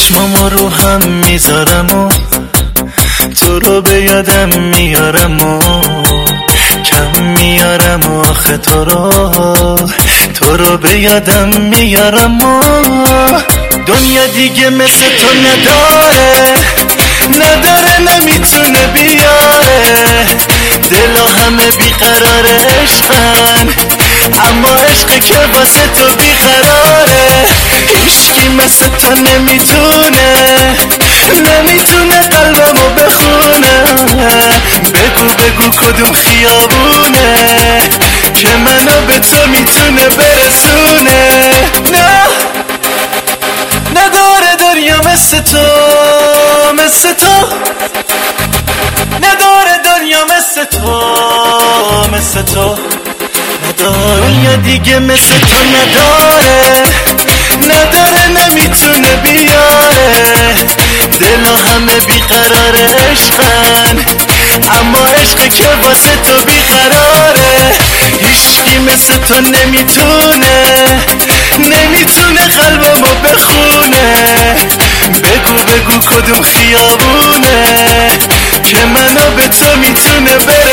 چشمامو رو هم میذارم و تو رو به یادم میارم و کم میارم و آخه تو رو به یادم میارم و دنیا دیگه مثل تو نداره نمیتونه بیاره دلا همه بیقرار عشقن اما عشقی که واسه تو بیقراره هیچکی مثل تو نمیتونه قلبمو بخونه بگو کدوم خیابونه که منو به تو میتونه برسونه نه نداره دنیا مثل تو نداره دنیا مثل تو دنیا دیگه مثل تو نداره نمیتونه بیاره دلا همه بیقرار عشقن اما عشقی که واسه تو بیقراره هیچکی مثل تو نمیتونه قلبمو بخونه بگو کدوم خیابونه که منو به تو میتونه